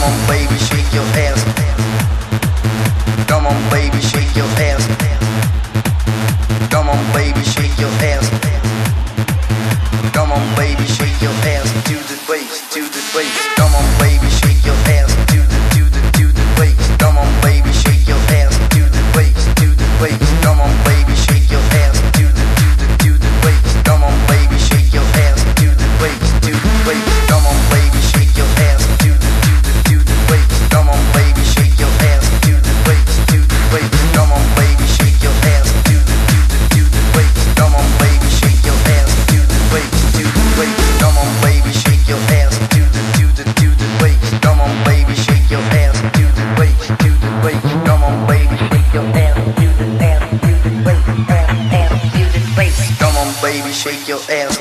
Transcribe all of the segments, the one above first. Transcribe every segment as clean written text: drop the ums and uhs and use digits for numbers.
on, baby, shake your ass. Come on, baby, shake your ass. Come on, baby, shake your ass. Come on, baby, shake your ass to the bass, to the bass. Come on, baby, shake your ass to the bass. Come on, baby, shake your ass to the bass, to the bass. Come on, baby, shake your ass to the bass. Come on, baby, shake your ass to the bass, to the bass. Come on, baby, shake your ass to the bass. Come on, baby, shake your ass to the bass, to the bass. Come on, baby, shake your ass to the bass. Come on, baby, shake your ass to the bass, to the bass. Come on, baby, shake your ass to the bass. Come on, baby, shake your ass to the bass, to the bass. Come on, baby, shake your ass to the bass, to the bass. Come on, baby, shake your ass.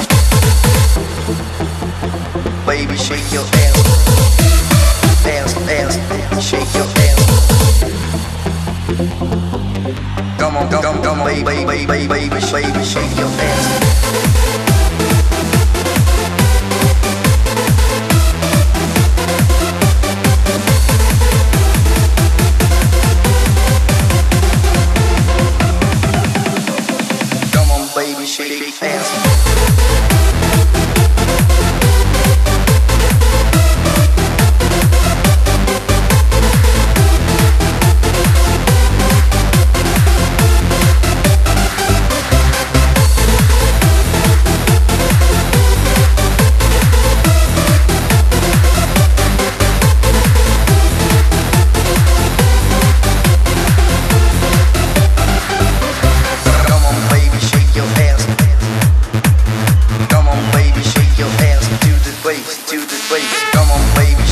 Baby, shake your ass. Ass, shake your ass. Come on, baby, shake your ass. Baby, shake your ass. To the bass, come on, baby.